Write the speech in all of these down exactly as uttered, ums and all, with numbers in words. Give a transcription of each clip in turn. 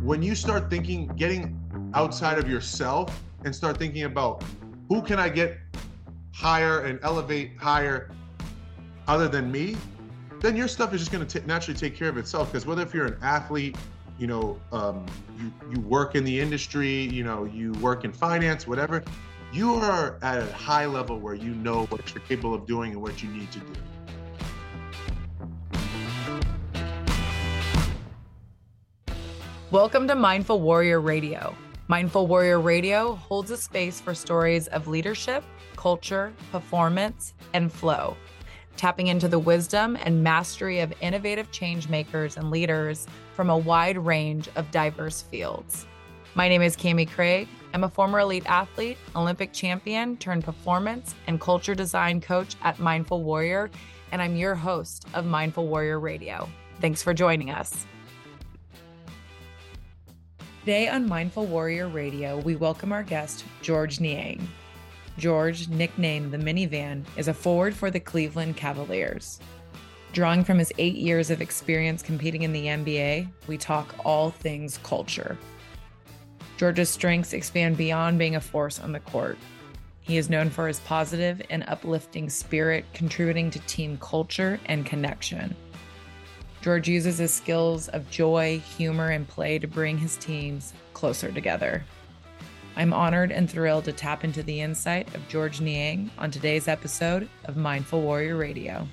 when you start thinking, getting outside of yourself and start thinking about who can I get higher and elevate higher other than me, then your stuff is just going to naturally take care of itself. Because whether if you're an athlete, you know, um, you, you work in the industry, you know, you work in finance, whatever, you are at a high level where you know what you're capable of doing and what you need to do. Welcome to Mindful Warrior Radio. Mindful Warrior Radio holds a space for stories of leadership, culture, performance, and flow, tapping into the wisdom and mastery of innovative change makers and leaders from a wide range of diverse fields. My name is Cami Craig. I'm a former elite athlete, Olympic champion turned performance and culture design coach at Mindful Warrior, and I'm your host of Mindful Warrior Radio. Thanks for joining us. Today on Mindful Warrior Radio, we welcome our guest, Georges Niang. George, nicknamed the Minivan, is a forward for the Cleveland Cavaliers. Drawing from his eight years of experience competing in the N B A, we talk all things culture. George's strengths expand beyond being a force on the court. He is known for his positive and uplifting spirit, contributing to team culture and connection. George uses his skills of joy, humor, and play to bring his teams closer together. I'm honored and thrilled to tap into the insight of Georges Niang on today's episode of Mindful Warrior Radio.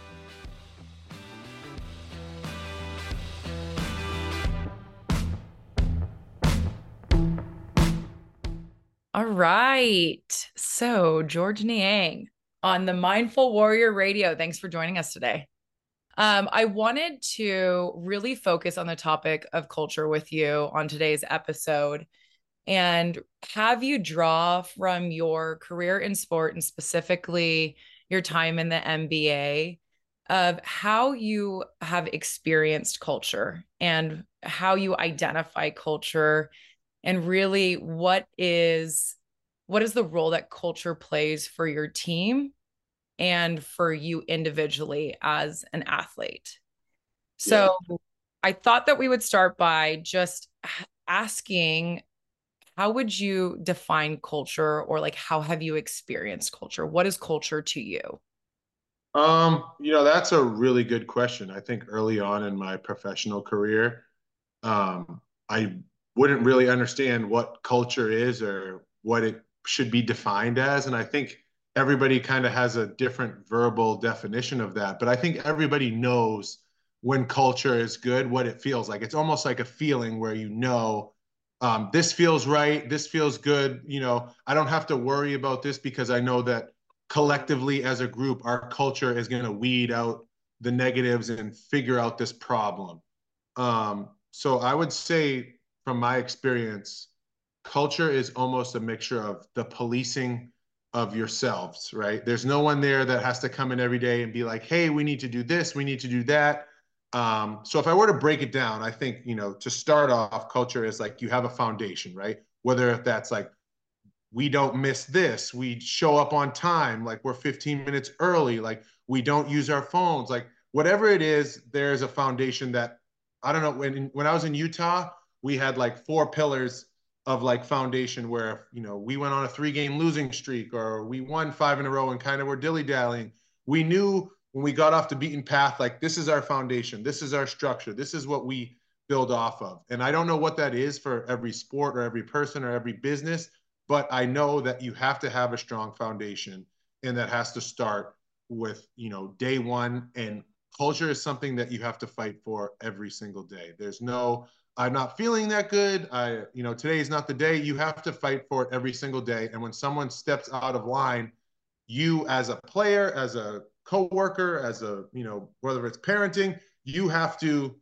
All right. So, Georges Niang on the Mindful Warrior Radio. Thanks for joining us today. Um, I wanted to really focus on the topic of culture with you on today's episode and have you draw from your career in sport and specifically your time in the N B A of how you have experienced culture and how you identify culture and really what is what is the role that culture plays for your team and for you individually as an athlete. So yeah. I thought that we would start by just asking, how would you define culture, or like, how have you experienced culture? What is culture to you? Um, you know, that's a really good question. I think early on in my professional career, um, I wouldn't really understand what culture is or what it should be defined as. And I think everybody kind of has a different verbal definition of that. But I think everybody knows when culture is good, what it feels like. It's almost like a feeling where you know, um, this feels right, this feels good. You know, I don't have to worry about this because I know that collectively as a group, our culture is going to weed out the negatives and figure out this problem. Um, so I would say from my experience, culture is almost a mixture of the policing of yourselves, right? There's no one there that has to come in every day and be like, hey, we need to do this, we need to do that. Um, so if I were to break it down, I think, you know, to start off, culture is like you have a foundation, right? Whether if that's like, we don't miss this, we show up on time, like we're fifteen minutes early, like we don't use our phones, like whatever it is, there's a foundation that, I don't know, when, when I was in Utah, we had like four pillars of like foundation where, you know, we went on a three game losing streak or we won five in a row and kind of were dilly-dallying. We knew when we got off the beaten path, like this is our foundation, this is our structure, this is what we build off of. And I don't know what that is for every sport or every person or every business, but I know that you have to have a strong foundation, and that has to start with, you know, day one. And culture is something that you have to fight for every single day. There's no, I'm not feeling that good. I, you know, today is not the day. You have to fight for it every single day. And when someone steps out of line, you as a player, as a coworker, as a, you know, whether it's parenting, you have to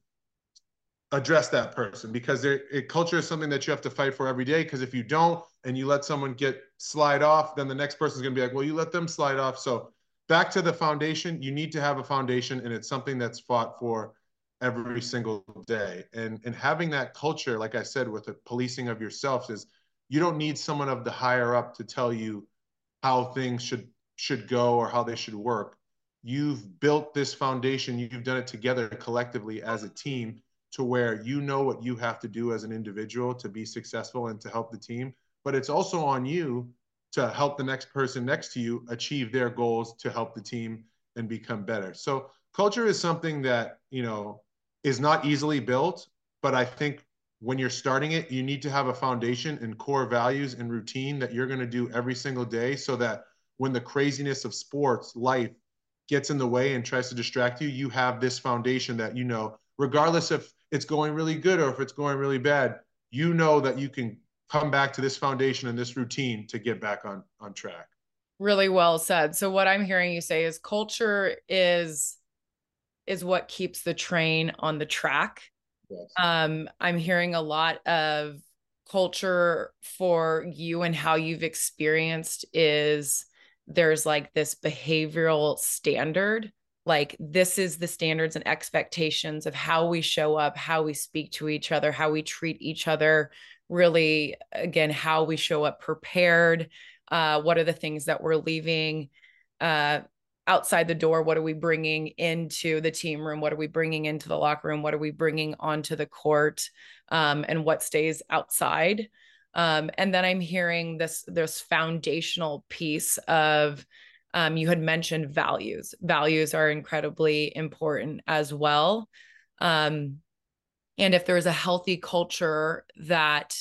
address that person, because there, it, culture is something that you have to fight for every day. Because if you don't, and you let someone get slide off, then the next person's going to be like, well, you let them slide off. So back to the foundation, you need to have a foundation, and it's something that's fought for every single day. And, and having that culture, like I said, with the policing of yourself, is you don't need someone of the higher up to tell you how things should, should go or how they should work. You've built this foundation. You've done it together collectively as a team. to where you know what you have to do as an individual to be successful and to help the team, but it's also on you to help the next person next to you achieve their goals to help the team and become better. So culture is something that, you know, is not easily built, but I think when you're starting it, you need to have a foundation and core values and routine that you're going to do every single day so that when the craziness of sports, life gets in the way and tries to distract you, you have this foundation that, you know, regardless if it's going really good or if it's going really bad, you know that you can come back to this foundation and this routine to get back on, on track. Really well said. So what I'm hearing you say is culture is is what keeps the train on the track. Yes. Um, I'm hearing a lot of culture for you and how you've experienced is there's like this behavioral standard, like this is the standards and expectations of how we show up, how we speak to each other, how we treat each other, really, again, how we show up prepared. Uh, what are the things that we're leaving uh, outside the door? What are we bringing into the team room? What are we bringing into the locker room? What are we bringing onto the court? Um, and what stays outside? Um, and then I'm hearing this, this foundational piece of, um, you had mentioned values. Values are incredibly important as well. Um, and if there's a healthy culture that,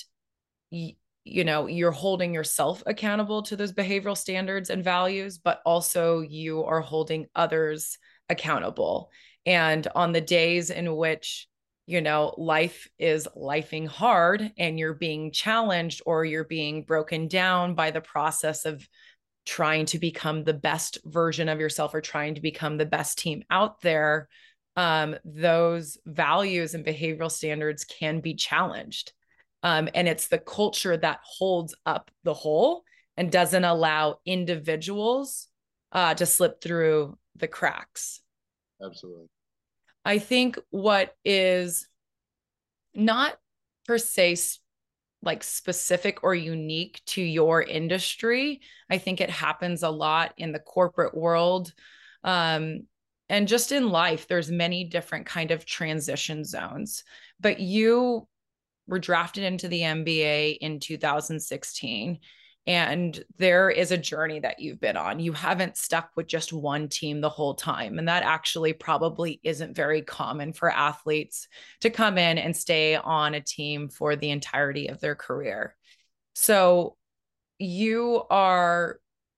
y- you know, you're holding yourself accountable to those behavioral standards and values, but also you are holding others accountable. And on the days in which, you know, life is lifing hard and you're being challenged or you're being broken down by the process of trying to become the best version of yourself or trying to become the best team out there, um, those values and behavioral standards can be challenged. Um, and it's the culture that holds up the whole and doesn't allow individuals uh, to slip through the cracks. Absolutely. I think what is not per se like specific or unique to your industry, I think it happens a lot in the corporate world. Um, and just in life, there's many different kind of transition zones. But you were drafted into the N B A in two thousand sixteen. And there is a journey that you've been on. You haven't stuck with just one team the whole time. And that actually probably isn't very common for athletes to come in and stay on a team for the entirety of their career. So you are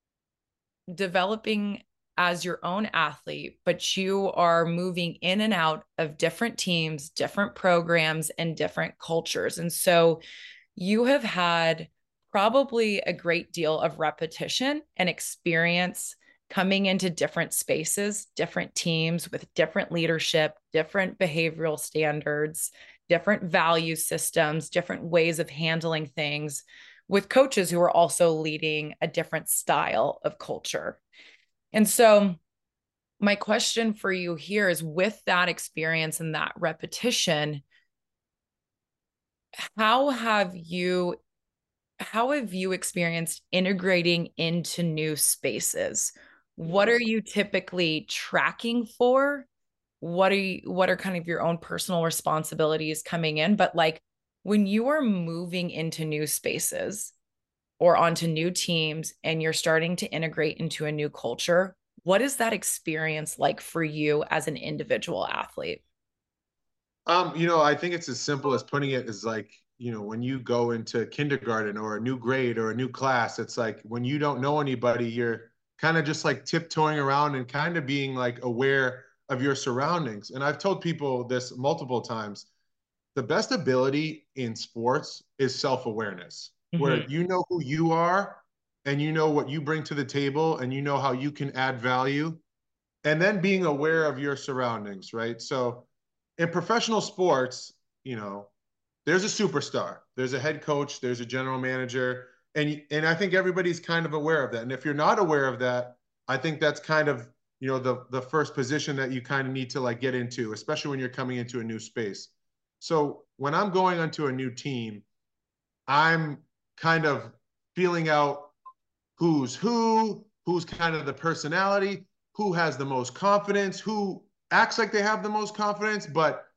developing as your own athlete, but you are moving in and out of different teams, different programs, and different cultures. And so you have had probably a great deal of repetition and experience coming into different spaces, different teams with different leadership, different behavioral standards, different value systems, different ways of handling things with coaches who are also leading a different style of culture. And so my question for you here is, with that experience and that repetition, how have you how have you experienced integrating into new spaces? What are you typically tracking for? What are you, what are kind of your own personal responsibilities coming in? But like when you are moving into new spaces or onto new teams and you're starting to integrate into a new culture, what is that experience like for you as an individual athlete? Um, you know, I think it's as simple as putting it as like, you know, when you go into kindergarten or a new grade or a new class, it's like when you don't know anybody, you're kind of just like tiptoeing around and kind of being like aware of your surroundings. And I've told people this multiple times. The best ability in sports is self-awareness, Mm-hmm. where you know who you are and you know what you bring to the table and you know how you can add value, and then being aware of your surroundings, right? So in professional sports, you know, there's a superstar, there's a head coach, there's a general manager, and and I think everybody's kind of aware of that. And if you're not aware of that, I think that's kind of, you know, the the first position that you kind of need to like get into, especially when you're coming into a new space. So when I'm going onto a new team, I'm kind of feeling out who's who, who's kind of the personality, who has the most confidence, who acts like they have the most confidence, but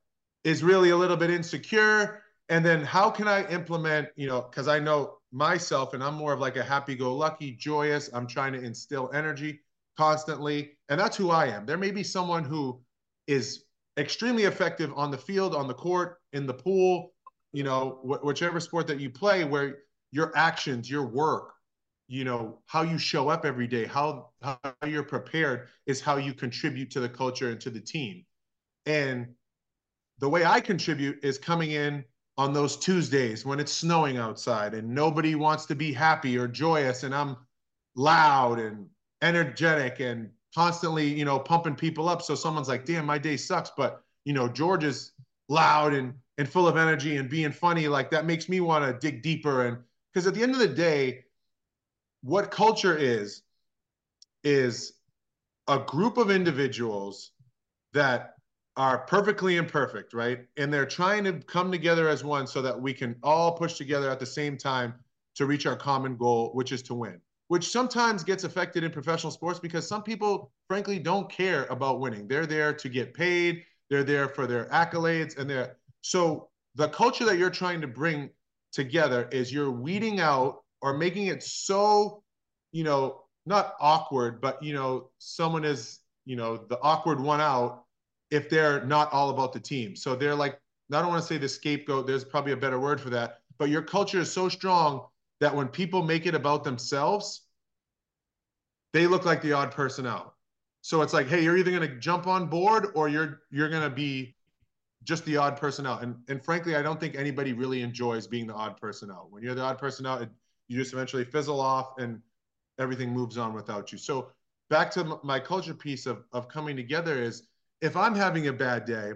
is really a little bit insecure. And then how can I implement, you know, because I know myself and I'm more of like a happy-go-lucky, joyous, I'm trying to instill energy constantly. And that's who I am. There may be someone who is extremely effective on the field, on the court, in the pool, you know, wh- whichever sport that you play, where your actions, your work, you know, how you show up every day, how, how you're prepared is how you contribute to the culture and to the team. And the way I contribute is coming in on those Tuesdays when it's snowing outside and nobody wants to be happy or joyous, and I'm loud and energetic and constantly, you know, pumping people up. So someone's like, damn, my day sucks. But, you know, George is loud and, and full of energy and being funny. Like that makes me want to dig deeper. And because at the end of the day, what culture is, is a group of individuals that are perfectly imperfect, right? And they're trying to come together as one so that we can all push together at the same time to reach our common goal, which is to win, which sometimes gets affected in professional sports because some people, frankly, don't care about winning. They're there to get paid. They're there for their accolades. And they're so the culture that you're trying to bring together is you're weeding out or making it so, you know, not awkward, but, you know, someone is, you know, the awkward one out if they're not all about the team. So they're like, I don't want to say the scapegoat, there's probably a better word for that, but your culture is so strong that when people make it about themselves, they look like the odd person out. So it's like, hey, you're either going to jump on board or you're you're going to be just the odd person out. And and frankly, I don't think anybody really enjoys being the odd person out. When you're the odd person out, it, you just eventually fizzle off and everything moves on without you. So back to my culture piece of, of coming together is, if I'm having a bad day,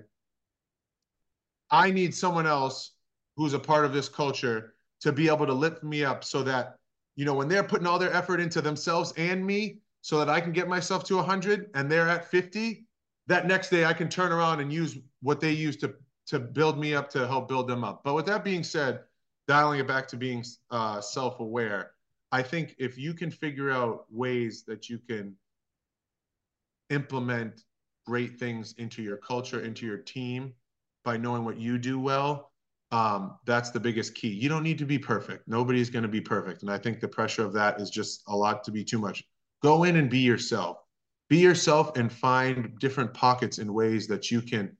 I need someone else who's a part of this culture to be able to lift me up so that, you know, when they're putting all their effort into themselves and me so that I can get myself to one hundred and they're at fifty, that next day I can turn around and use what they use to, to build me up to help build them up. But with that being said, dialing it back to being uh, self-aware, I think if you can figure out ways that you can implement great things into your culture, into your team by knowing what you do well, um, that's the biggest key. You don't need to be perfect. Nobody's going to be perfect. And I think the pressure of that is just a lot to be too much. Go in and be yourself. Be yourself and find different pockets and ways that you can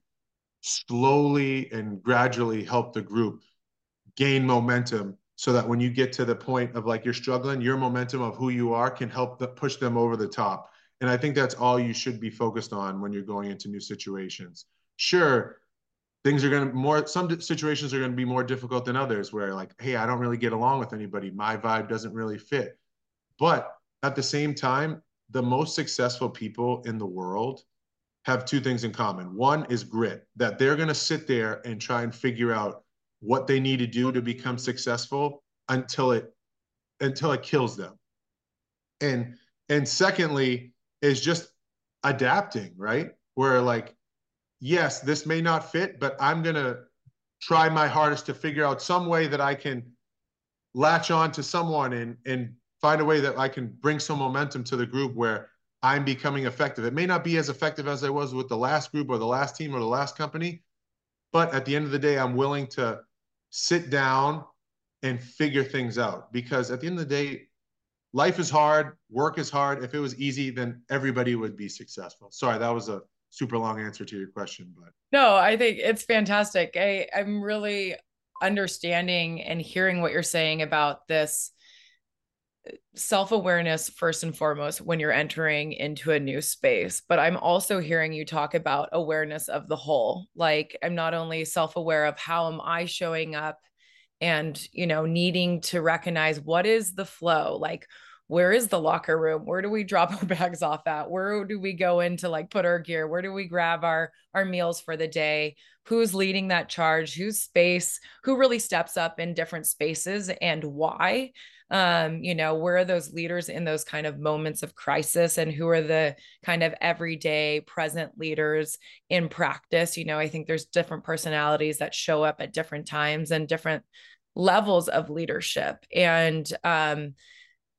slowly and gradually help the group gain momentum so that when you get to the point of like you're struggling, your momentum of who you are can help the, push them over the top. And I think that's all you should be focused on when you're going into new situations. Sure, things are going to more, some situations are going to be more difficult than others where like, hey, I don't really get along with anybody. My vibe doesn't really fit. But at the same time, the most successful people in the world have two things in common. One is grit, that they're going to sit there and try and figure out what they need to do to become successful until it until it kills them. And and secondly is just adapting, right? Where like, yes, this may not fit, but I'm going to try my hardest to figure out some way that I can latch on to someone and and find a way that I can bring some momentum to the group where I'm becoming effective. It may not be as effective as I was with the last group or the last team or the last company, but at the end of the day, I'm willing to sit down and figure things out because at the end of the day, life is hard, work is hard. If it was easy, then everybody would be successful. Sorry, that was a super long answer to your question, but no, I think it's fantastic. I, I'm really understanding and hearing what you're saying about this self-awareness first and foremost when you're entering into a new space, but I'm also hearing you talk about awareness of the whole. Like I'm not only self-aware of how am I showing up and, you know, needing to recognize what is the flow, like where is the locker room, where do we drop our bags off at, where do we go in to like put our gear, where do we grab our our meals for the day, who's leading that charge, whose space, who really steps up in different spaces and why. Um, you know, where are those leaders in those kind of moments of crisis and who are the kind of everyday present leaders in practice? You know, I think there's different personalities that show up at different times and different levels of leadership. And, um,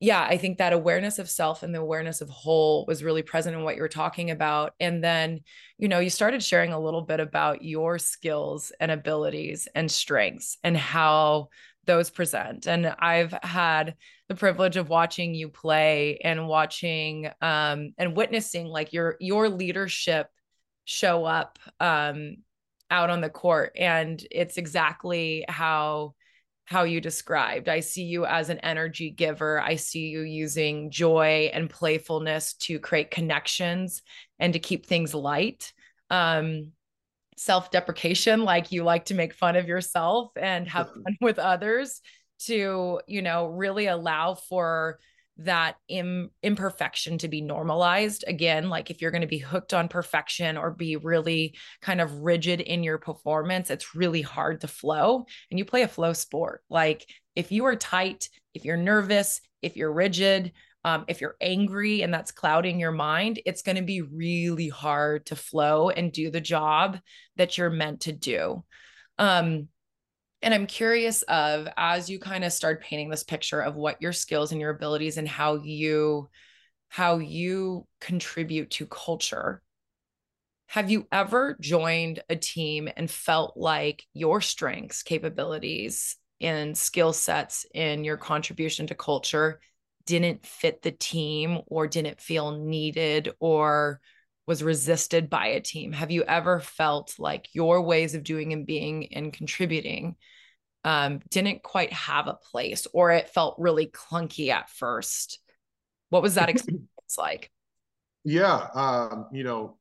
yeah, I think that awareness of self and the awareness of whole was really present in what you were talking about. And then, you know, you started sharing a little bit about your skills and abilities and strengths and how those present. And I've had the privilege of watching you play and watching um, and witnessing like your your leadership show up um, out on the court. And it's exactly how how you described. I see you as an energy giver. I see you using joy and playfulness to create connections and to keep things light. Um, self-deprecation, like you like to make fun of yourself and have fun with others to, you know, really allow for that Im- imperfection to be normalized. Again, like if you're going to be hooked on perfection or be really kind of rigid in your performance, it's really hard to flow. And you play a flow sport. Like if you are tight, if you're nervous, if you're rigid, um, if you're angry and that's clouding your mind, it's going to be really hard to flow and do the job that you're meant to do. Um, and I'm curious of, as you kind of start painting this picture of what your skills and your abilities and how you how you contribute to culture, have you ever joined a team and felt like your strengths, capabilities, and skill sets in your contribution to culture didn't fit the team or didn't feel needed or was resisted by a team? Have you ever felt like your ways of doing and being and contributing um, didn't quite have a place, or it felt really clunky at first? What was that experience like? Yeah, um, you know,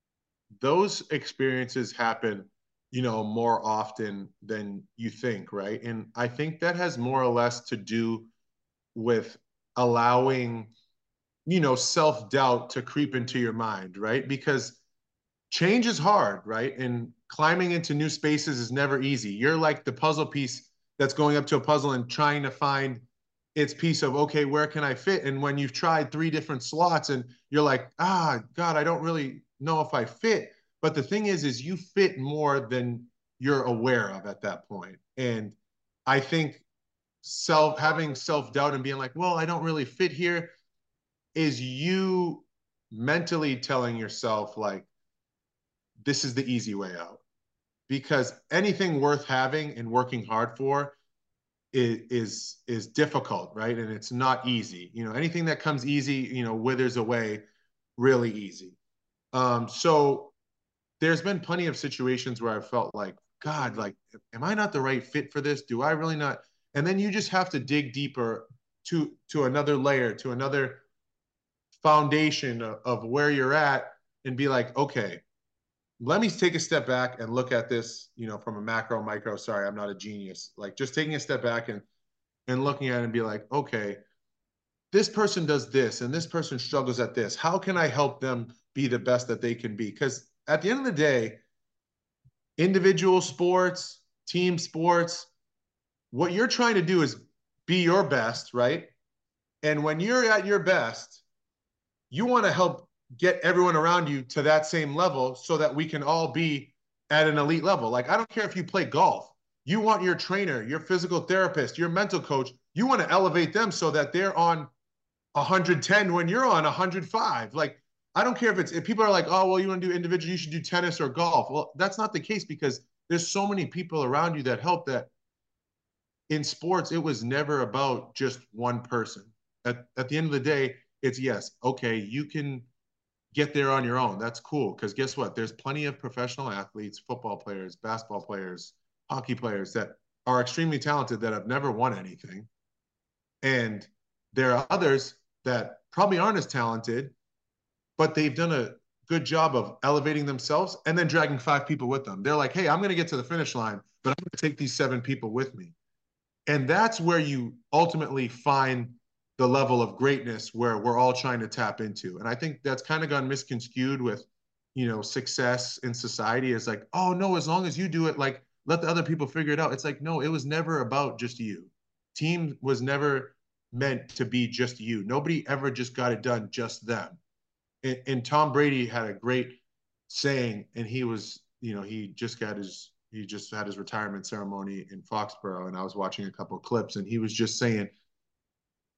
those experiences happen, you know, more often than you think, right? And I think that has more or less to do with allowing, you know, self-doubt to creep into your mind, right? Because change is hard, right? And climbing into new spaces is never easy. You're like the puzzle piece that's going up to a puzzle and trying to find its piece of, okay, where can I fit? And when you've tried three different slots and you're like, ah, God, I don't really know if I fit. But the thing is, is you fit more than you're aware of at that point. And I think self having self-doubt and being like, well, I don't really fit here is you mentally telling yourself like, this is the easy way out, because anything worth having and working hard for is is is difficult, right? And it's not easy. You know, anything that comes easy, you know, withers away really easy. Um, so there's been plenty of situations where I felt like, God, like, am I not the right fit for this? Do I really not? And then you just have to dig deeper to to another layer, to another foundation of, of where you're at, and be like, okay, let me take a step back and look at this, you know, from a macro, micro. Sorry, I'm not a genius. Like just taking a step back and and looking at it and be like, okay, this person does this and this person struggles at this. How can I help them be the best that they can be? Because at the end of the day, individual sports, team sports, what you're trying to do is be your best, right? And when you're at your best, you want to help get everyone around you to that same level so that we can all be at an elite level. Like, I don't care if you play golf. You want your trainer, your physical therapist, your mental coach, you want to elevate them so that they're on one hundred ten when you're on one hundred five. Like, I don't care if it's, if people are like, oh, well, you want to do individual, you should do tennis or golf. Well, that's not the case, because there's so many people around you that help. That in sports, it was never about just one person. At, at the end of the day, it's yes, okay, you can get there on your own. That's cool. Because guess what? There's plenty of professional athletes, football players, basketball players, hockey players that are extremely talented that have never won anything. And there are others that probably aren't as talented, but they've done a good job of elevating themselves and then dragging five people with them. They're like, hey, I'm going to get to the finish line, but I'm going to take these seven people with me. And that's where you ultimately find the level of greatness where we're all trying to tap into. And I think that's kind of gone misconstrued with, you know, success in society is like, oh no, as long as you do it, like let the other people figure it out. It's like, no, it was never about just you. Team was never meant to be just you. Nobody ever just got it done, just them. And, and Tom Brady had a great saying, and he was, you know, he just got his he just had his retirement ceremony in Foxborough, and I was watching a couple of clips, and he was just saying,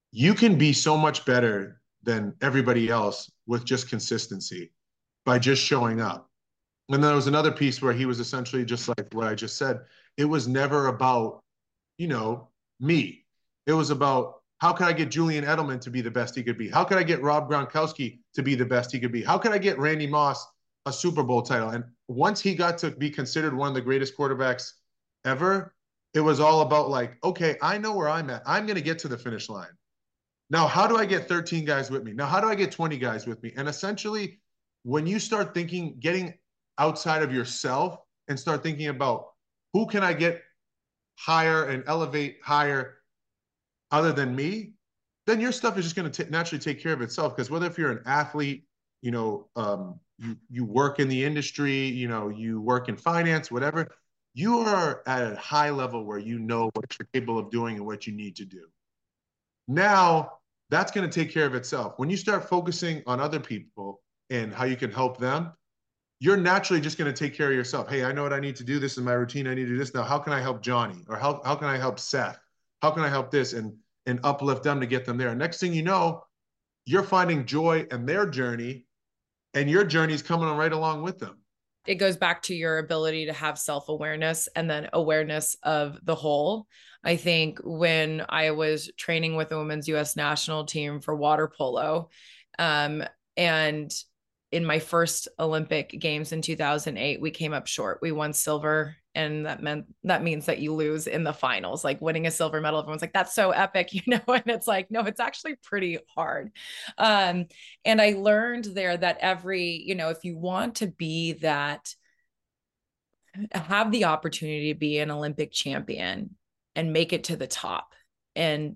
you can be so much better than everybody else with just consistency by just showing up. And there was another piece where he was essentially just like what I just said. It was never about, you know, me. It was about how can I get Julian Edelman to be the best he could be? How can I get Rob Gronkowski to be the best he could be? How can I get Randy Moss a Super Bowl title? And once he got to be considered one of the greatest quarterbacks ever, it was all about like, okay, I know where I'm at. I'm going to get to the finish line. Now, how do I get thirteen guys with me? Now, how do I get twenty guys with me? And essentially, when you start thinking, getting outside of yourself and start thinking about who can I get higher and elevate higher other than me, then your stuff is just going to naturally take care of itself. Because whether if you're an athlete, you know, um, you, you work in the industry, you know, you work in finance, whatever, you are at a high level where you know what you're capable of doing and what you need to do. Now, that's going to take care of itself. When you start focusing on other people and how you can help them, you're naturally just going to take care of yourself. Hey, I know what I need to do. This is my routine. I need to do this. Now, how can I help Johnny? Or how, how can I help Seth? How can I help this and, and uplift them to get them there? And next thing you know, you're finding joy in their journey, and your journey is coming right along with them. It goes back to your ability to have self-awareness and then awareness of the whole. I think when I was training with the women's U S national team for water polo, um, and in my first Olympic games in two thousand eight, we came up short. We won silver, and that meant that means that you lose in the finals. Like winning a silver medal, everyone's like, that's so epic, you know? And it's like, no, it's actually pretty hard. Um, and I learned there that every, you know, if you want to be that, have the opportunity to be an Olympic champion and make it to the top and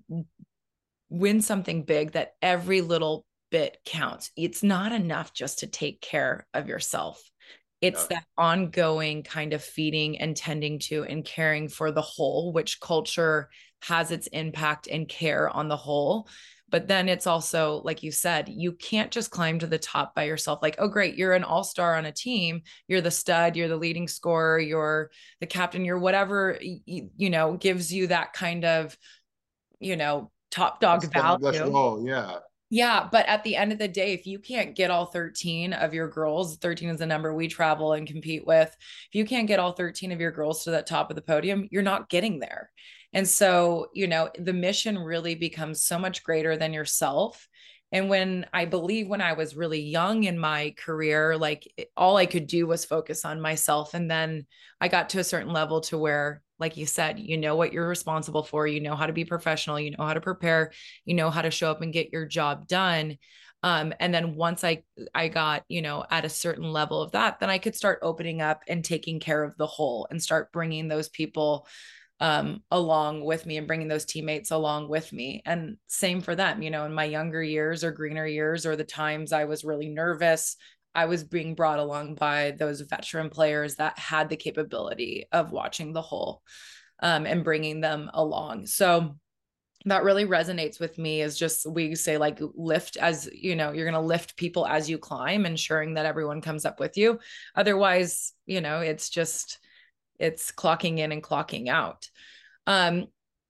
win something big, that every little bit counts. It's not enough just to take care of yourself. It's yeah. that ongoing kind of feeding and tending to and caring for the whole, which culture has its impact and care on the whole. But then it's also, like you said, you can't just climb to the top by yourself. Like, oh, great, you're an all-star on a team. You're the stud, you're the leading scorer, you're the captain, you're whatever, you, you know, gives you that kind of, you know, top dog that's value. The, that's role, yeah. Yeah, but at the end of the day, if you can't get all thirteen of your girls, thirteen is the number we travel and compete with. If you can't get all thirteen of your girls to that top of the podium, you're not getting there. And so, you know, the mission really becomes so much greater than yourself. And when I believe when I was really young in my career, like all I could do was focus on myself. And then I got to a certain level to where, like you said, you know what you're responsible for, you know how to be professional, you know how to prepare, you know how to show up and get your job done. Um, and then once I, I got, you know, at a certain level of that, then I could start opening up and taking care of the whole and start bringing those people um, along with me and bringing those teammates along with me. And same for them, you know, in my younger years or greener years, or the times I was really nervous, I was being brought along by those veteran players that had the capability of watching the whole um, and bringing them along. So that really resonates with me, is just, we say like lift as, you know, you're going to lift people as you climb, ensuring that everyone comes up with you. Otherwise, you know, it's just, it's clocking in and clocking out. Um,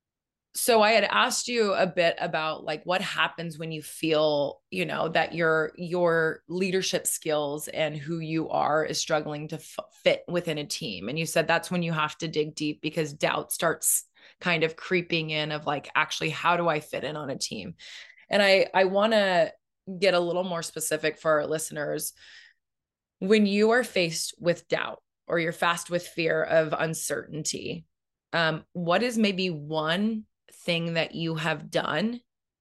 so I had asked you a bit about like what happens when you feel, you know, that your your leadership skills and who you are is struggling to f- fit within a team. And you said that's when you have to dig deep, because doubt starts kind of creeping in of like, actually, how do I fit in on a team? And I I want to get a little more specific for our listeners. When you are faced with doubt, or you're faced with fear of uncertainty, um, what is maybe one thing that you have done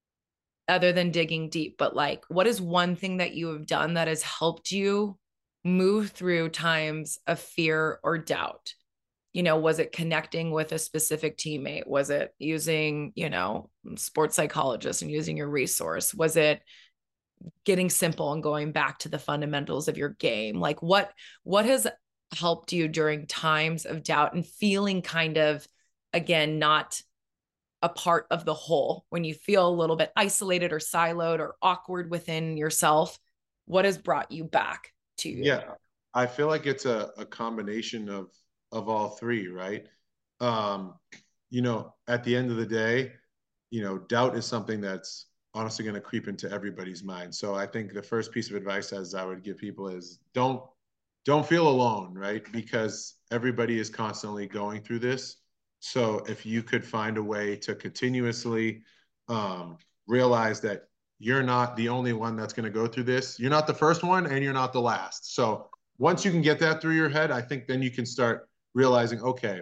other than digging deep, but like, what is one thing that you have done that has helped you move through times of fear or doubt? You know, was it connecting with a specific teammate? Was it using, you know, sports psychologist and using your resource? Was it getting simple and going back to the fundamentals of your game? Like what, what has helped you during times of doubt and feeling kind of, again, not a part of the whole, when you feel a little bit isolated or siloed or awkward within yourself? What has brought you back to you? Yeah, I feel like it's a, a combination of of all three, right? Um, you know, at the end of the day, you know, doubt is something that's honestly going to creep into everybody's mind. So I think the first piece of advice as I would give people is don't don't feel alone, right? Because everybody is constantly going through this. So if you could find a way to continuously um, realize that you're not the only one that's going to go through this, you're not the first one and you're not the last. So once you can get that through your head, I think then you can start realizing, okay,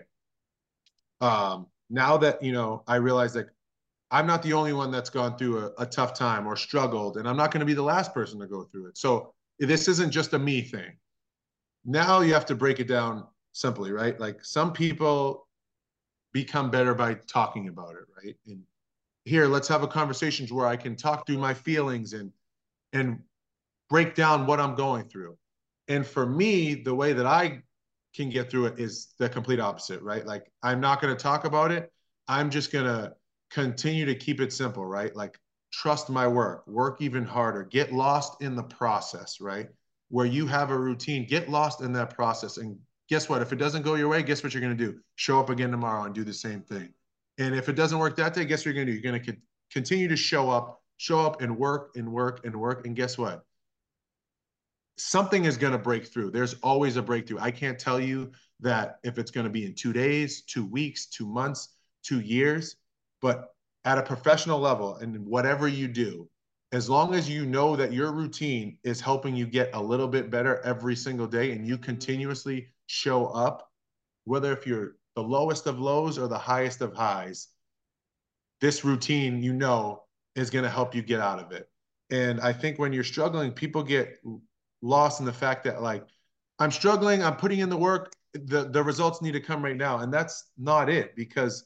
um, now that, you know, I realize that I'm not the only one that's gone through a, a tough time or struggled, and I'm not going to be the last person to go through it. So this isn't just a me thing. Now you have to break it down simply, right? Like some people become better by talking about it, right? And here, let's have a conversation where I can talk through my feelings and and break down what I'm going through. And for me, the way that I can get through it is the complete opposite, right? Like I'm not going to talk about it. I'm just going to continue to keep it simple, right? Like trust my work, work even harder, get lost in the process, right? Where you have a routine, get lost in that process. And guess what? If it doesn't go your way, guess what you're going to do? Show up again tomorrow and do the same thing. And if it doesn't work that day, guess what you're going to do? You're going to co- continue to show up, show up and work and work and work. And guess what? Something is going to break through. There's always a breakthrough. I can't tell you that if it's going to be in two days, two weeks, two months, two years, but at a professional level and whatever you do, as long as you know that your routine is helping you get a little bit better every single day and you continuously show up, whether if you're the lowest of lows or the highest of highs, this routine, you know, is going to help you get out of it. And I think when you're struggling, people get lost in the fact that like, I'm struggling, I'm putting in the work, the, the results need to come right now. And that's not it, because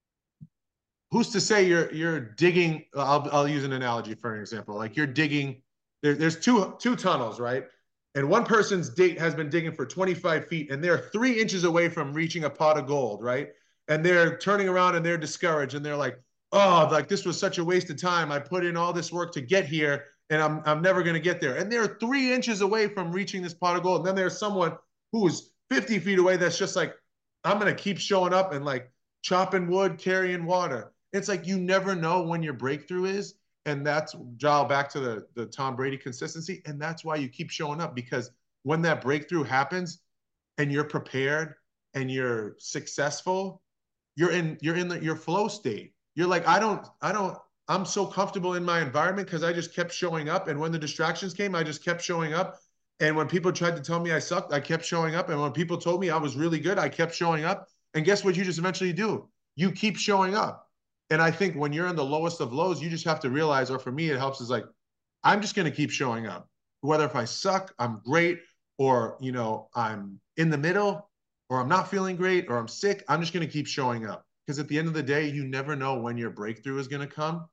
who's to say you're you're digging, I'll, I'll use an analogy for an example. Like you're digging, there, there's two two tunnels, right? And one person's date has been digging for twenty-five feet and they're three inches away from reaching a pot of gold, right? And they're turning around and they're discouraged and they're like, oh, like this was such a waste of time. I put in all this work to get here and I'm, I'm never going to get there. And they're three inches away from reaching this pot of gold. And then there's someone who's fifty feet away that's just like, I'm going to keep showing up and like chopping wood, carrying water. It's like you never know when your breakthrough is. And that's dial back to the, the Tom Brady consistency. And that's why you keep showing up, because when that breakthrough happens and you're prepared and you're successful, you're in you're in the, your flow state. You're like, I don't, I don't, I'm so comfortable in my environment because I just kept showing up. And when the distractions came, I just kept showing up. And when people tried to tell me I sucked, I kept showing up. And when people told me I was really good, I kept showing up. And guess what you just eventually do? You keep showing up. And I think when you're in the lowest of lows, you just have to realize, or for me, it helps is like, I'm just going to keep showing up. Whether if I suck, I'm great, or, you know, I'm in the middle, or I'm not feeling great, or I'm sick, I'm just going to keep showing up. Because at the end of the day, you never know when your breakthrough is going to come.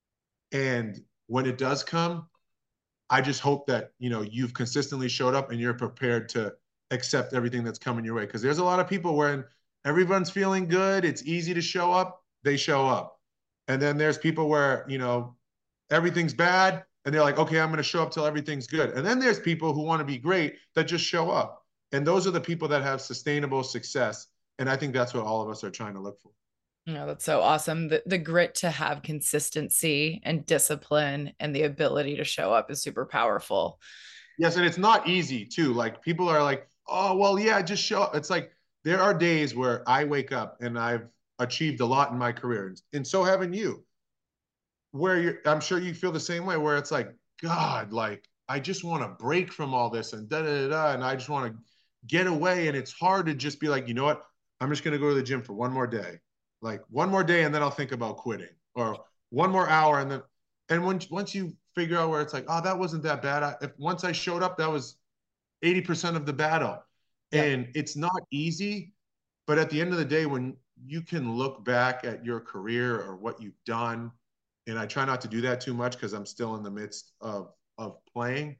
And when it does come, I just hope that, you know, you've consistently showed up and you're prepared to accept everything that's coming your way. Because there's a lot of people when everyone's feeling good, it's easy to show up, they show up. And then there's people where, you know, everything's bad and they're like, okay, I'm going to show up till everything's good. And then there's people who want to be great that just show up. And those are the people that have sustainable success. And I think that's what all of us are trying to look for. No, that's so awesome. The, the grit to have consistency and discipline and the ability to show up is super powerful. Yes, and it's not easy too. Like people are like, oh, well, yeah, just show up. It's like there are days where I wake up and I've achieved a lot in my career. And so haven't you. Where you're, I'm sure you feel the same way, where it's like, God, like I just want to break from all this and da da da, and I just want to get away. And it's hard to just be like, you know what? I'm just gonna go to the gym for one more day, like one more day, and then I'll think about quitting, or one more hour, and then, and when once you figure out where it's like, oh, that wasn't that bad. I, if once I showed up, that was eighty percent of the battle, Yeah. and it's not easy. But at the end of the day, when you can look back at your career or what you've done, and I try not to do that too much because I'm still in the midst of of playing.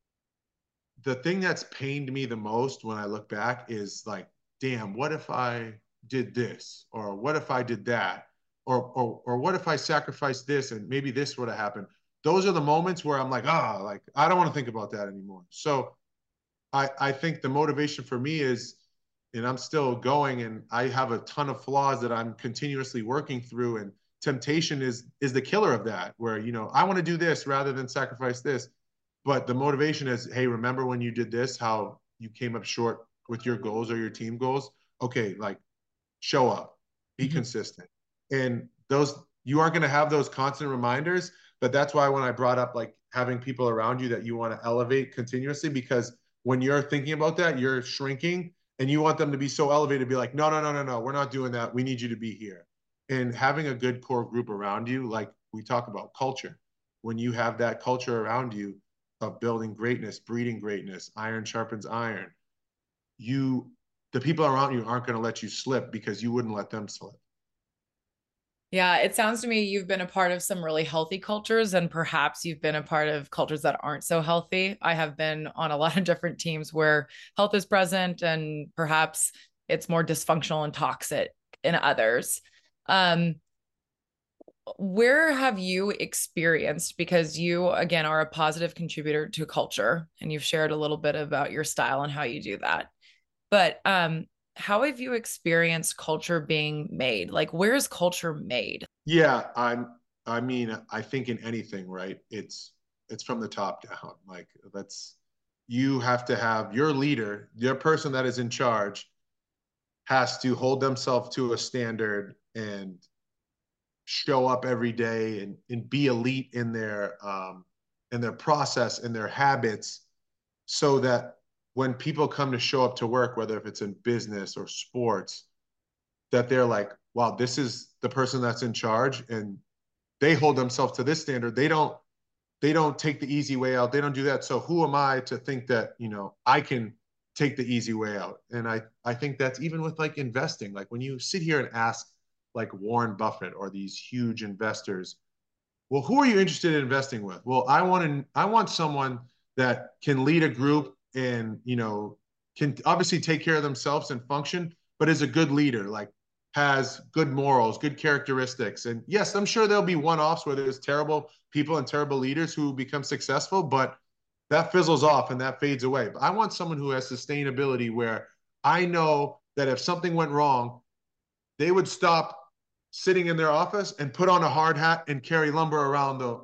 The thing that's pained me the most when I look back is like, damn, what if I did this, or what if I did that, or or or what if I sacrificed this and maybe this would have happened. Those are the moments where I'm like, ah, oh, like I don't want to think about that anymore. So I I think the motivation for me is, and I'm still going, and I have a ton of flaws that I'm continuously working through, and temptation is is the killer of that, where, you know, I want to do this rather than sacrifice this. But the motivation is, hey, remember when you did this, how you came up short with your goals or your team goals? Okay, like show up, be Mhm. consistent. And those, you aren't going to have those constant reminders. But that's why when I brought up like having people around you that you want to elevate continuously, because when you're thinking about that, you're shrinking and you want them to be so elevated, be like, no, no, no, no, no, we're not doing that. We need you to be here. And having a good core group around you, like we talk about culture, when you have that culture around you of building greatness, breeding greatness, iron sharpens iron, you, the people around you aren't going to let you slip because you wouldn't let them slip. Yeah, it sounds to me you've been a part of some really healthy cultures, and perhaps you've been a part of cultures that aren't so healthy. I have been on a lot of different teams where health is present, and perhaps it's more dysfunctional and toxic in others. Um, where have you experienced, because you, again, are a positive contributor to culture, and you've shared a little bit about your style and how you do that. But um, how have you experienced culture being made? Like, where is culture made? Yeah, I'm. I mean, I think in anything, right? It's it's from the top down. Like that's, you have to have your leader, your person that is in charge, has to hold themselves to a standard and show up every day and and be elite in their um in their process, in their habits, so that when people come to show up to work, whether if it's in business or sports, that they're like, wow, this is the person that's in charge, and they hold themselves to this standard. They don't they don't take the easy way out. They don't do that. So who am I to think that, you know, I can take the easy way out? And I I think that's even with like investing. Like when you sit here and ask like Warren Buffett or these huge investors, well, who are you interested in investing with? Well, I want to I want someone that can lead a group and, you know, can obviously take care of themselves and function, but is a good leader, like has good morals, good characteristics. And yes, I'm sure there'll be one-offs where there's terrible people and terrible leaders who become successful, but that fizzles off and that fades away. But I want someone who has sustainability, where I know that if something went wrong, they would stop sitting in their office and put on a hard hat and carry lumber around the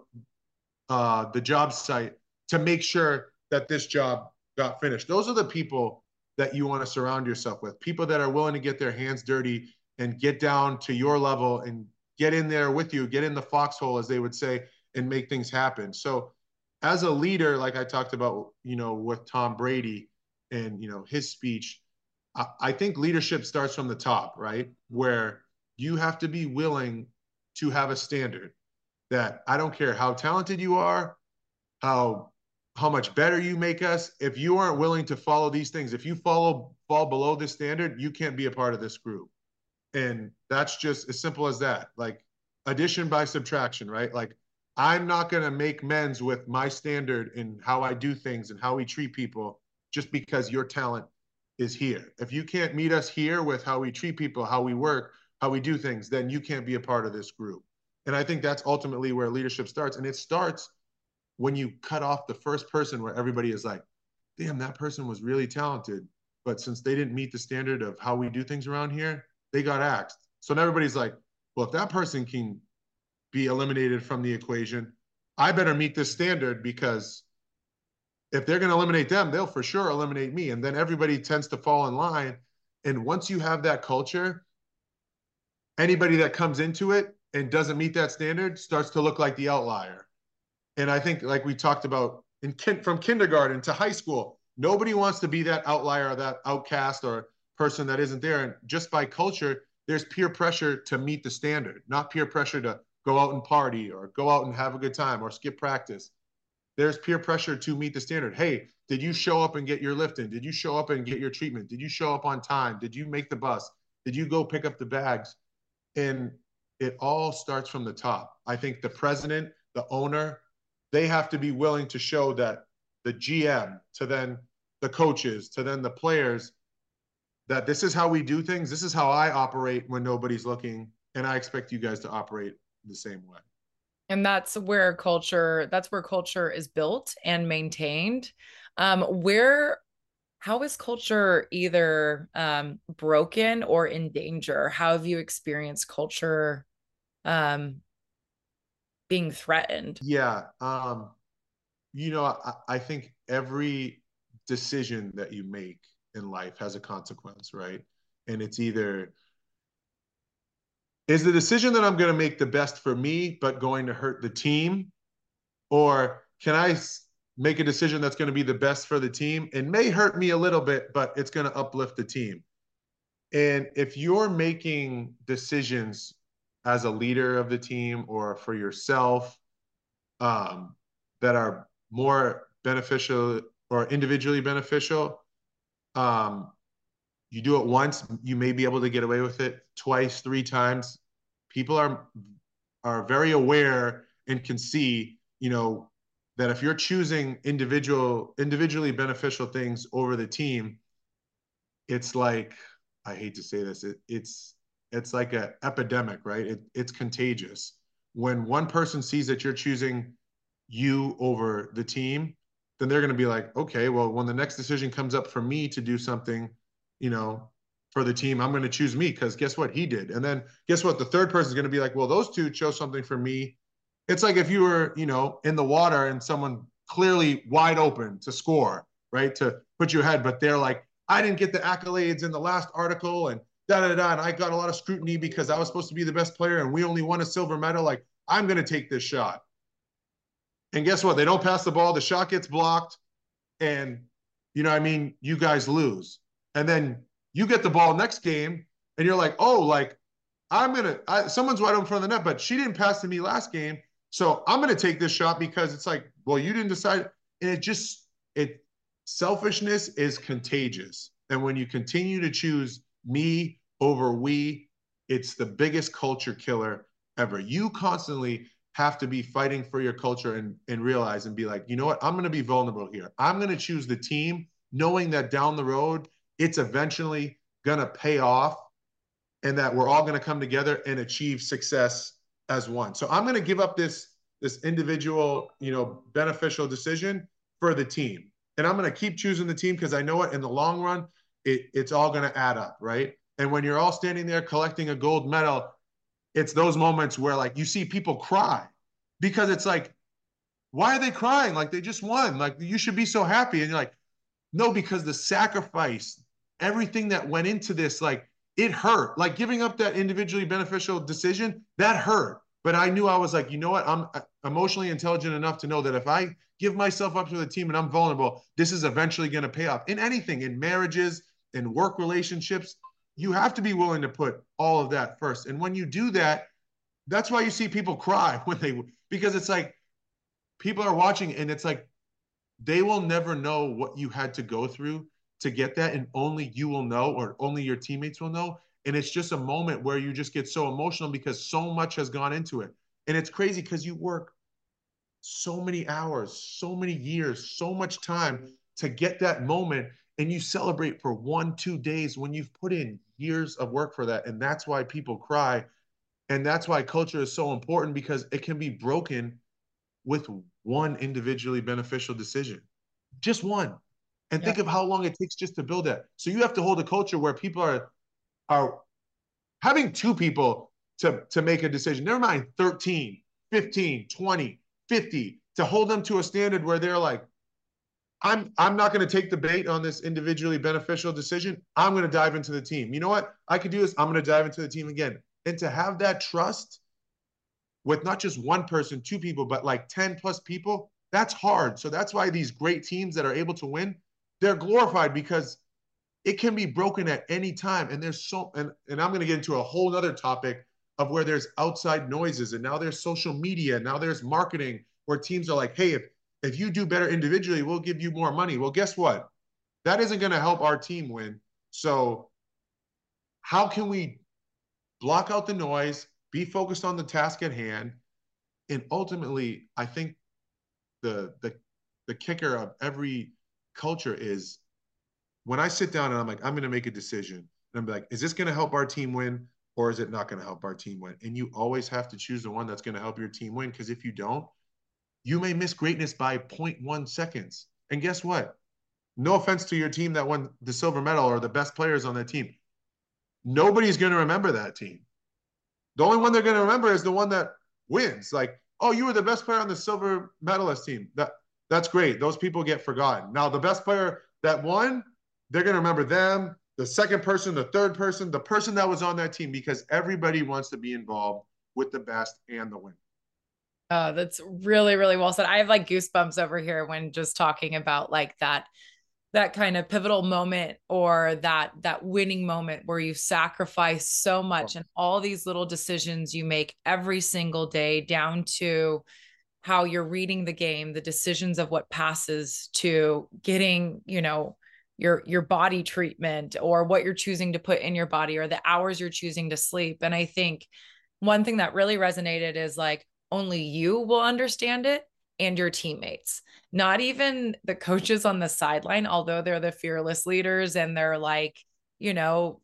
uh, the job site to make sure that this job got finished. Those are the people that you want to surround yourself with. People that are willing to get their hands dirty and get down to your level and get in there with you, get in the foxhole, as they would say, and make things happen. So as a leader, like I talked about, you know, with Tom Brady and, you know, his speech, I, I think leadership starts from the top, right? Where you have to be willing to have a standard that I don't care how talented you are, how how much better you make us. If you aren't willing to follow these things, if you follow fall below this standard, you can't be a part of this group. And that's just as simple as that. Like addition by subtraction, right? Like I'm not going to make men's with my standard in how I do things and how we treat people just because your talent is here. If you can't meet us here with how we treat people, how we work, how we do things, then you can't be a part of this group. And I think that's ultimately where leadership starts. And it starts when you cut off the first person, where everybody is like, damn, that person was really talented. But since they didn't meet the standard of how we do things around here, they got axed. So now everybody's like, well, if that person can be eliminated from the equation, I better meet this standard, because if they're going to eliminate them, they'll for sure eliminate me. And then everybody tends to fall in line. And once you have that culture, anybody that comes into it and doesn't meet that standard starts to look like the outlier. And I think, like we talked about, in kin- from kindergarten to high school, nobody wants to be that outlier or that outcast or person that isn't there. And just by culture, there's peer pressure to meet the standard, not peer pressure to go out and party or go out and have a good time or skip practice. There's peer pressure to meet the standard. Hey, did you show up and get your lift in? Did you show up and get your treatment? Did you show up on time? Did you make the bus? Did you go pick up the bags? And it all starts from the top. I think the president, the owner, they have to be willing to show that the G M, to then the coaches, to then the players, that this is how we do things. This is how I operate when nobody's looking. And I expect you guys to operate the same way. And that's where culture, that's where culture is built and maintained. Um, where, how is culture either um, broken or in danger? How have you experienced culture um, being threatened. Yeah. Um, you know, I, I think every decision that you make in life has a consequence, right? And it's either, is the decision that I'm going to make the best for me, but going to hurt the team? Or can I make a decision that's going to be the best for the team and may hurt me a little bit, but it's going to uplift the team? And if you're making decisions as a leader of the team or for yourself, um, that are more beneficial or individually beneficial, um, you do it once, you may be able to get away with it. Twice, three times, people are are very aware and can see, you know, that if you're choosing individual individually beneficial things over the team, it's like, I hate to say this, it, it's it's like an epidemic, right? It, it's contagious. When one person sees that you're choosing you over the team, then they're going to be like, okay, well, when the next decision comes up for me to do something, you know, for the team, I'm going to choose me because guess what? He did. And then guess what? The third person is going to be like, well, those two chose something for me. It's like if you were, you know, in the water and someone clearly wide open to score, right? To put you ahead, but they're like, I didn't get the accolades in the last article and da da da. And I got a lot of scrutiny because I was supposed to be the best player and we only won a silver medal. Like, I'm going to take this shot. And guess what? They don't pass the ball. The shot gets blocked. And, you know, I mean, you guys lose. And then you get the ball next game and you're like, oh, like, I'm going to, someone's right in front of the net, but she didn't pass to me last game. So I'm going to take this shot because it's like, well, you didn't decide. And it just, it, selfishness is contagious. And when you continue to choose me over we, it's the biggest culture killer ever. You constantly have to be fighting for your culture and, and realize and be like, you know what? I'm going to be vulnerable here. I'm going to choose the team, knowing that down the road, it's eventually going to pay off and that we're all going to come together and achieve success as one. So I'm going to give up this, this individual, you know, beneficial decision for the team. And I'm going to keep choosing the team because I know it in the long run, it, it's all going to add up, right? And when you're all standing there collecting a gold medal, it's those moments where like you see people cry because it's like, why are they crying? Like they just won. Like you should be so happy. And you're like, no, because the sacrifice, everything that went into this, like it hurt. Like giving up that individually beneficial decision, that hurt. But I knew I was like, you know what? I'm emotionally intelligent enough to know that if I give myself up to the team and I'm vulnerable, this is eventually going to pay off. In anything, in marriages, in work relationships, you have to be willing to put all of that first. And when you do that, that's why you see people cry when they, because it's like people are watching and it's like they will never know what you had to go through to get that. And only you will know, or only your teammates will know. And it's just a moment where you just get so emotional because so much has gone into it. And it's crazy because you work so many hours, so many years, so much time to get that moment. And you celebrate for one, two days when you've put in years of work for that. And that's why people cry. And that's why culture is so important, because it can be broken with one individually beneficial decision. Just one. And Yeah. think of how long it takes just to build that. So you have to hold a culture where people are are having two people to, to make a decision. Never mind thirteen, fifteen, twenty, fifty, to hold them to a standard where they're like, I'm I'm not going to take the bait on this individually beneficial decision. I'm going to dive into the team. You know what? I could do this. I'm going to dive into the team again. And to have that trust with not just one person, two people, but like ten plus people, that's hard. So that's why these great teams that are able to win, they're glorified because it can be broken at any time. And there's so, and, and I'm going to get into a whole other topic of where there's outside noises, and now there's social media, now there's marketing, where teams are like, hey, if, if you do better individually, we'll give you more money. Well, guess what? That isn't going to help our team win. So how can we block out the noise, be focused on the task at hand? And ultimately, I think the the the kicker of every culture is when I sit down and I'm like, I'm going to make a decision, and I'm like, is this going to help our team win, or is it not going to help our team win? And you always have to choose the one that's going to help your team win, because if you don't, you may miss greatness by zero point one seconds. And guess what? No offense to your team that won the silver medal or the best players on that team. Nobody's going to remember that team. The only one they're going to remember is the one that wins. Like, oh, you were the best player on the silver medalist team. That that's great. Those people get forgotten. Now, the best player that won, they're going to remember them, the second person, the third person, the person that was on that team, because everybody wants to be involved with the best and the win. Oh, that's really, really well said. I have like goosebumps over here when just talking about like that that kind of pivotal moment or that that winning moment where you sacrifice so much and all these little decisions you make every single day down to how you're reading the game, the decisions of what passes to getting, you know, your your body treatment or what you're choosing to put in your body or the hours you're choosing to sleep. And I think one thing that really resonated is like only you will understand it and your teammates, not even the coaches on the sideline, although they're the fearless leaders and they're like, you know,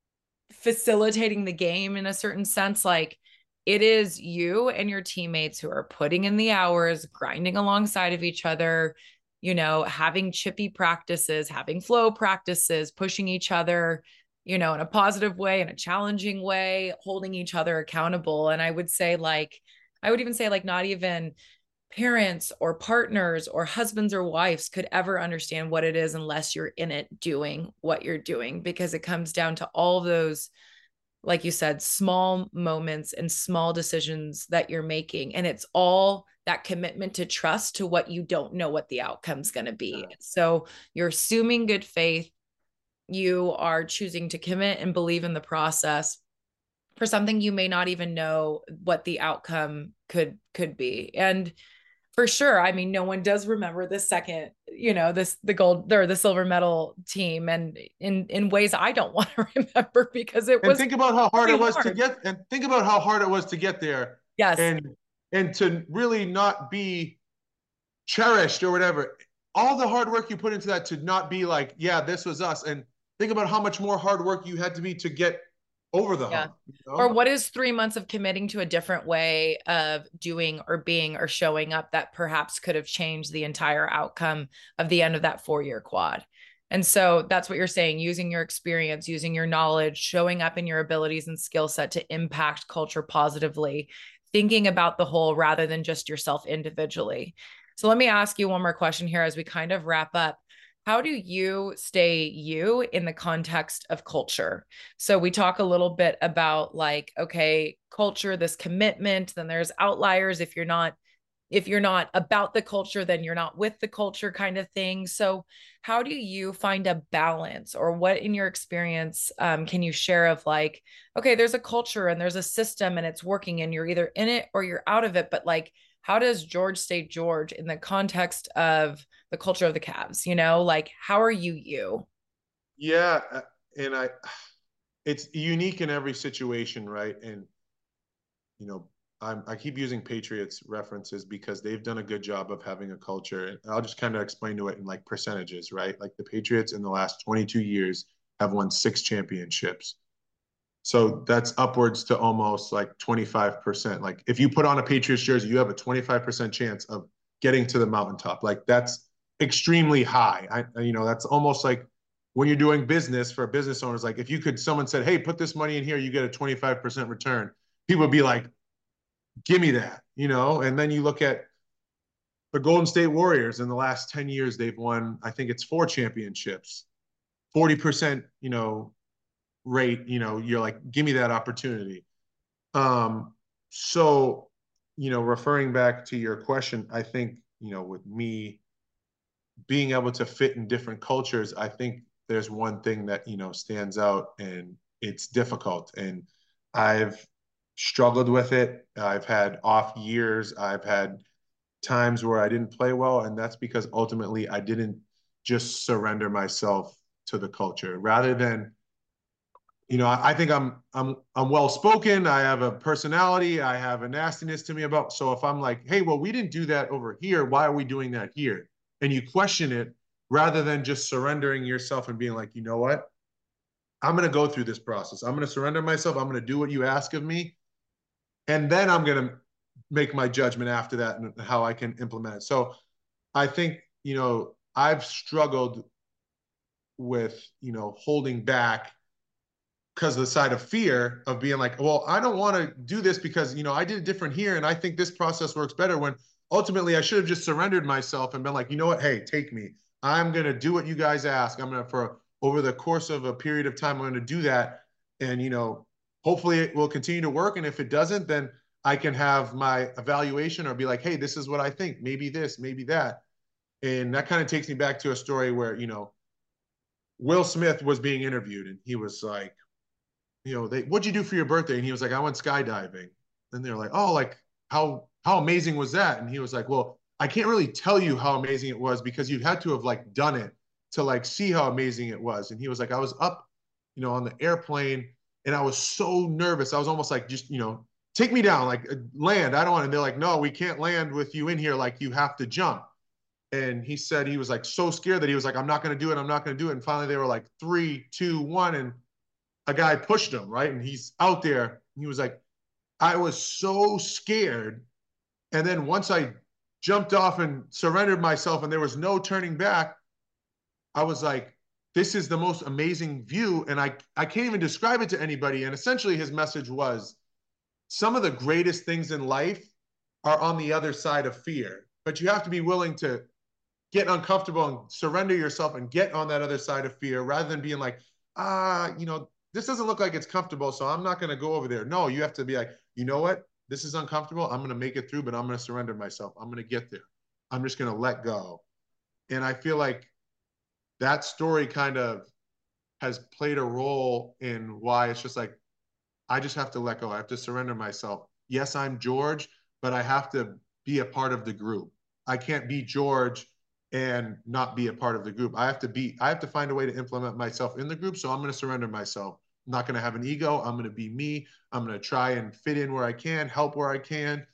facilitating the game in a certain sense. Like it is you and your teammates who are putting in the hours, grinding alongside of each other, you know, having chippy practices, having flow practices, pushing each other, you know, in a positive way, in a challenging way, holding each other accountable. And I would say, like, I would even say, like, not even parents or partners or husbands or wives could ever understand what it is unless you're in it doing what you're doing, because it comes down to all those, like you said, small moments and small decisions that you're making. And it's all that commitment to trust to what you don't know what the outcome's going to be. So you're assuming good faith. You are choosing to commit and believe in the process for something you may not even know what the outcome could could be. And for sure, I mean, no one does remember the second, you know, this the gold or the silver medal team, and in in ways I don't want to remember because it And was think about how hard really it was to hard. get, and think about how hard it was to get there, Yes. and and to really not be cherished or whatever. All the hard work you put into that to not be like, yeah, this was us. And think about how much more hard work you had to be to get over the Yeah. hump. You Or know? what is three months of committing to a different way of doing or being or showing up that perhaps could have changed the entire outcome of the end of that four year quad? And so that's what you're saying, using your experience, using your knowledge, showing up in your abilities and skill set to impact culture positively, thinking about the whole rather than just yourself individually. So let me ask you one more question here as we kind of wrap up. How do you stay you in the context of culture? So we talk a little bit about like, okay, culture, this commitment, then there's outliers. If you're not, if you're not about the culture, then you're not with the culture kind of thing. So how do you find a balance, or what in your experience um, can you share of like, okay, there's a culture and there's a system and it's working and you're either in it or you're out of it. But like, how does George stay George in the context of the culture of the Cavs? You know, like how are you you? Yeah. uh, And I, it's unique in every situation, right? And, you know, I'm, I keep using Patriots references because they've done a good job of having a culture. And I'll just kind of explain to it in like percentages, right? Like the Patriots in the last twenty-two years have won six championships. So that's upwards to almost like twenty-five percent. Like if you put on a Patriots jersey, you have a twenty-five percent chance of getting to the mountaintop. Like that's extremely high. I, you know, that's almost like when you're doing business for business owners, like if you could, someone said, hey, put this money in here, you get a twenty-five percent return. People would be like, give me that, you know? And then you look at the Golden State Warriors in the last ten years, they've won, I think it's four championships, forty percent, you know, rate, you know, you're like, give me that opportunity. Um, so, you know, referring back to your question, I think, you know, with me being able to fit in different cultures, I think there's one thing that, you know, stands out, and it's difficult. And I've struggled with it. I've had off years. I've had times where I didn't play well. And that's because ultimately I didn't just surrender myself to the culture rather than, you know, I, I think I'm I'm I'm well spoken. I have a personality. I have a nastiness to me about. So if I'm like, hey, well, we didn't do that over here. Why are we doing that here? And you question it rather than just surrendering yourself and being like, you know what? I'm going to go through this process. I'm going to surrender myself. I'm going to do what you ask of me, and then I'm going to make my judgment after that and how I can implement it. So I think, you know, I've struggled with, you know, holding back because of the side of fear of being like, well, I don't want to do this because, you know, I did it different here and I think this process works better, when ultimately I should have just surrendered myself and been like, you know what, hey, take me. I'm going to do what you guys ask. I'm going to, for over the course of a period of time, I'm going to do that. And, you know, hopefully it will continue to work. And if it doesn't, then I can have my evaluation or be like, hey, this is what I think. Maybe this, maybe that. And that kind of takes me back to a story where, you know, Will Smith was being interviewed and he was like, you know, they, what'd you do for your birthday? And he was like, I went skydiving. And they're like, oh, like how, how amazing was that? And he was like, well, I can't really tell you how amazing it was because you had to have like done it to like see how amazing it was. And he was like, I was up, you know, on the airplane and I was so nervous. I was almost like, just, you know, take me down, like land. I don't want to. And they're like, no, we can't land with you in here. Like you have to jump. And he said he was like so scared that he was like, I'm not going to do it. I'm not going to do it. And finally they were like three, two, one. And a guy pushed him, right? And he's out there. He was like, I was so scared. And then once I jumped off and surrendered myself and there was no turning back, I was like, this is the most amazing view. And I, I can't even describe it to anybody. And essentially his message was, some of the greatest things in life are on the other side of fear, but you have to be willing to get uncomfortable and surrender yourself and get on that other side of fear rather than being like, ah, you know, this doesn't look like it's comfortable, so I'm not going to go over there. No, you have to be like, you know what? This is uncomfortable. I'm going to make it through, but I'm going to surrender myself. I'm going to get there. I'm just going to let go. And I feel like that story kind of has played a role in why it's just like, I just have to let go. I have to surrender myself. Yes, I'm George, but I have to be a part of the group. I can't be George and not be a part of the group. I have to be, I have to find a way to implement myself in the group. So I'm going to surrender myself. I'm not going to have an ego. I'm going to be me. I'm going to try and fit in where I can, help where I can.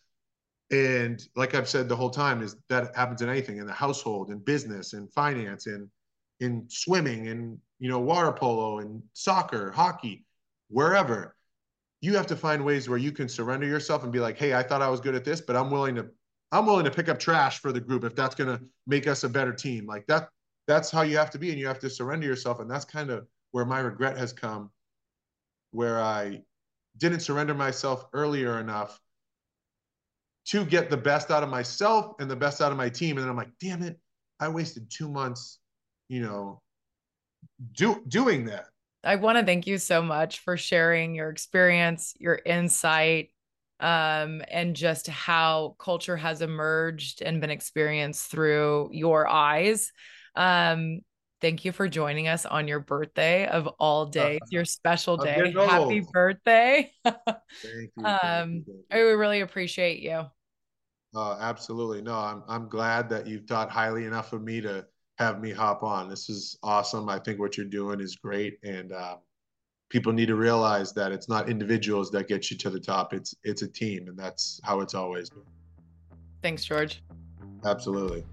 And like I've said the whole time, is that happens in anything, in the household, in business, in finance, in, in swimming, and, you know, water polo and soccer, hockey, wherever. You have to find ways where you can surrender yourself and be like, hey, I thought I was good at this, but I'm willing to, I'm willing to pick up trash for the group if that's going to make us a better team. Like that, that's how you have to be. And you have to surrender yourself. And that's kind of where my regret has come, where I didn't surrender myself earlier enough to get the best out of myself and the best out of my team. And then I'm like, damn it, I wasted two months, you know, do, doing that. I want to thank you so much for sharing your experience, your insight, um, and just how culture has emerged and been experienced through your eyes. Um, thank you for joining us on your birthday of all days, your special day. Happy birthday. Thank you. um, thank you. I really appreciate you. Uh, absolutely. No, I'm, I'm glad that you thought highly enough of me to have me hop on. This is awesome. I think what you're doing is great. And uh, people need to realize that it's not individuals that get you to the top. It's, it's a team. And that's how it's always been. Thanks, George. Absolutely.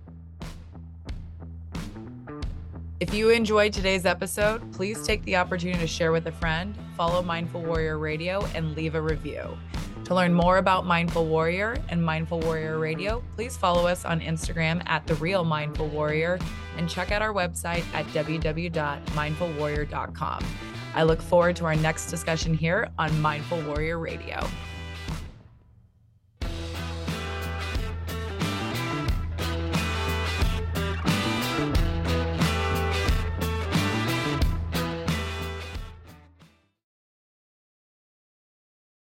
If you enjoyed today's episode, please take the opportunity to share with a friend, follow Mindful Warrior Radio, and leave a review. To learn more about Mindful Warrior and Mindful Warrior Radio, please follow us on Instagram at The Real Mindful Warrior and check out our website at w w w dot mindful warrior dot com. I look forward to our next discussion here on Mindful Warrior Radio.